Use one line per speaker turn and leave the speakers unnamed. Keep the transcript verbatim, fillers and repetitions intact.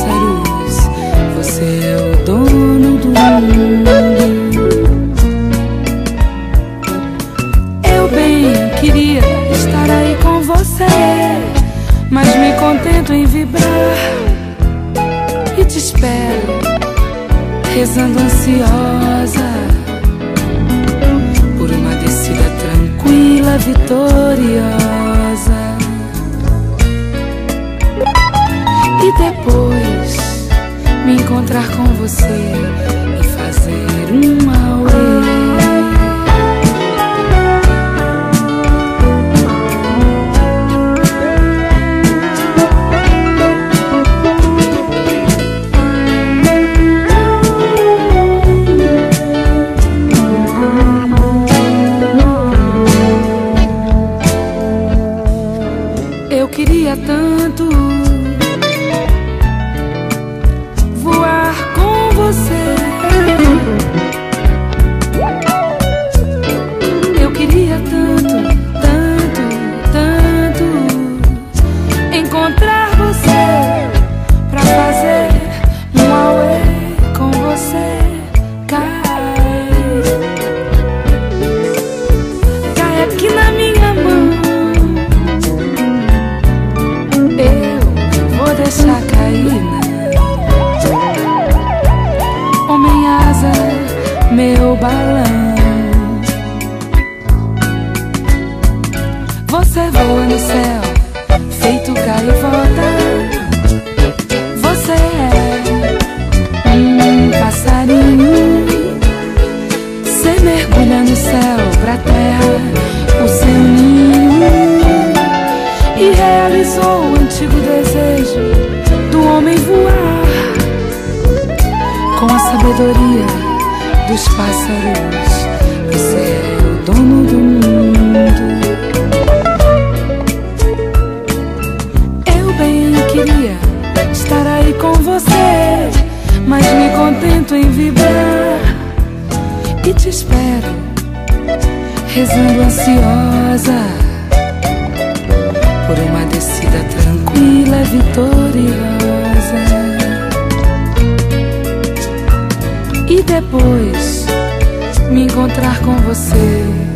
pássaros, você é o dono do mundo. Eu bem queria estar aí com você, mas me contento em vibrar e te espero, rezando ansiosa por uma descida tranquila, vitoriosa. E depois me encontrar com você e fazer um auê. Eu queria tanto voar com você. Eu queria tanto, tanto, tanto encontrar você pra fazer um auê com você. Cai, cai aqui na minha mão. Deixa cair, homem asa, meu balão. Você voa no céu, feito gaivota. Você é um passarinho. Você mergulha no céu pra terra, o seu ninho, e realizou o antigo desejo do homem voar. Com a sabedoria dos pássaros, você é o dono do mundo. Eu bem queria estar aí com você, mas me contento em vibrar e te espero, rezando ansiosa por uma descida tranquila, vitoriosa. E depois me encontrar com você